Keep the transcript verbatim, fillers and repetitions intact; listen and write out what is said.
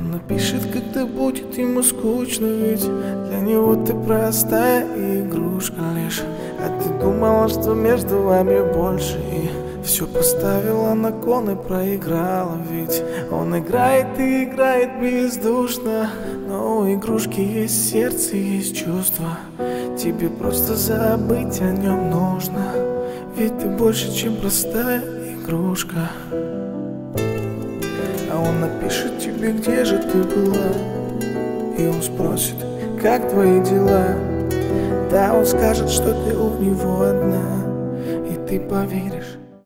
Он напишет, когда будет ему скучно, ведь для него ты простая игрушка лишь. А ты думала, что между вами больше, и все поставила на кон и проиграла. Ведь он играет и играет бездушно, но у игрушки есть сердце, есть чувства. Тебе просто забыть о нем нужно, ведь ты больше, чем простая игрушка. А он напишет тебе, где же ты была, и он спросит, как твои дела. Да, он скажет, что ты у него одна, и ты поверишь.